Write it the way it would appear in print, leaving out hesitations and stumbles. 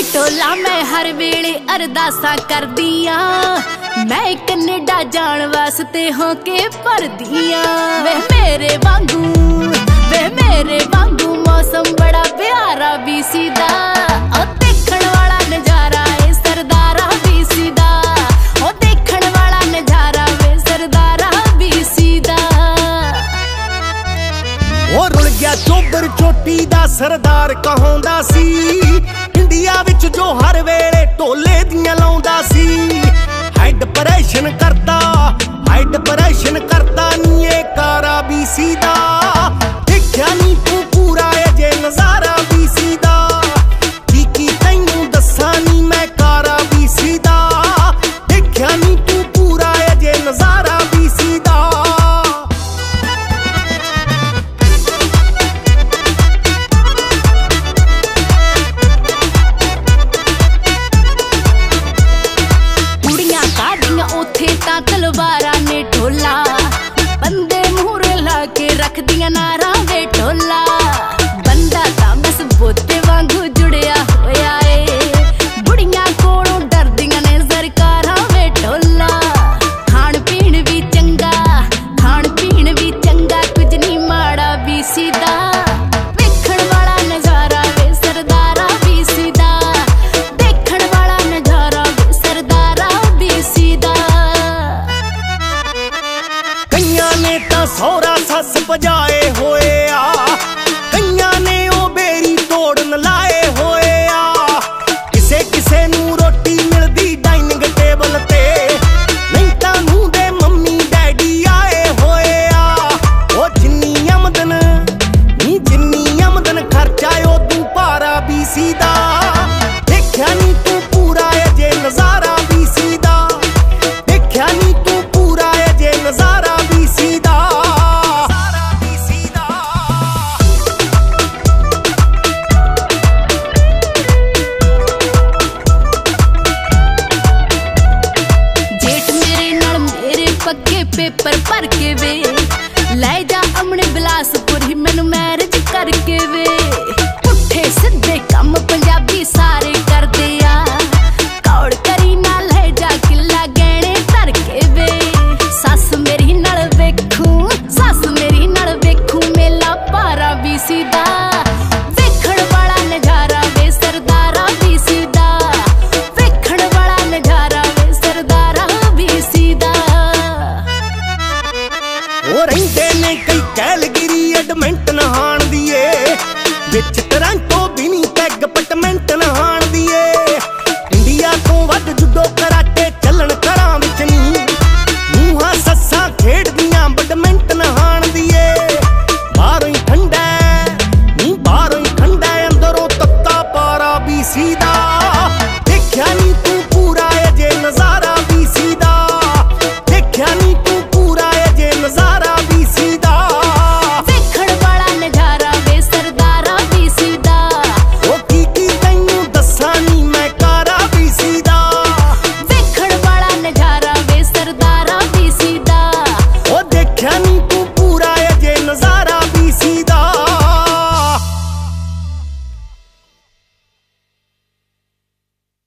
टोला मैं हर वेले अरदासा करदियां, मैं कनेडा जान वास्ते होके भरदियां। वे मेरे वांगू मौसम बड़ा प्यारा बीसी दा, ओ देखण वाला नजारा ए सरदारा बीसी दा, ओ देखण वाला नजारा वे सरदारा बीसी दा। ओ रुल गया चोबर चोटी दा सरदार कहांदा सी, इंडिया विच जो हर वेले ढोले दियां लाउंदा सी। हाइड ऑपरेशन करता नी ए कारा बीसी दा, देखिया नी तू पूरा ए जे नजारा बीसी दा। की तैनू दस्सां नी मैं कारा बीसी दा, देखिया नी तू पूरा ए जे नजारा बीसी दा। तलवारा ने ढोला बंदे मूहरे ला के रख दिया नारा वे ढोला। बंदा तां बस बोते वांगू जुड़िया होया ए, बुढ़ियां कोलों डरदियां ने सरकारां वे ढोला। खाण पीण भी चंगा कुछ नहीं माड़ा बीसी दा, देखण वाला नजारा वे सरदारा बीसी दा, देखण वाला नजारा वे सरदारा बीसी दा। ने तां सौरा सस भजाए होए आ, कईयां ने ओ बेरी तोड़न लाए होए आ। किसे नू रोटी मिलदी डाइनिंग टेबल ते, नहीं तां मूंह दे मम्मी डैडी आए होए आ। ओ जिन्नी आमदन खर्चा ओ तू भारा बीसी दा, देखिया नी तू पूरा ए जे नजारा बीसी दा, देखिया नी तू पूरा ए जे नजारा बीसी दा। पक्के पेपर भर के वे ले जा अमने बिलासपुर ही मैनू मैरिज करके वे। पुट्ठे सिद्धे कम पंजाबी सारे करदे आ, कौड़ करी ना ले जा किला गहने धर के वे। सस मेरी नाल वेखू मेला भारा बीसी दा, देखण वाला नजारा वे सरदारा बीसी दा, देखण वाला नजारा वे सरदारा बीसी दा। रहिंदे ने कई कैलगिरी एडमिंटन हाण दिए,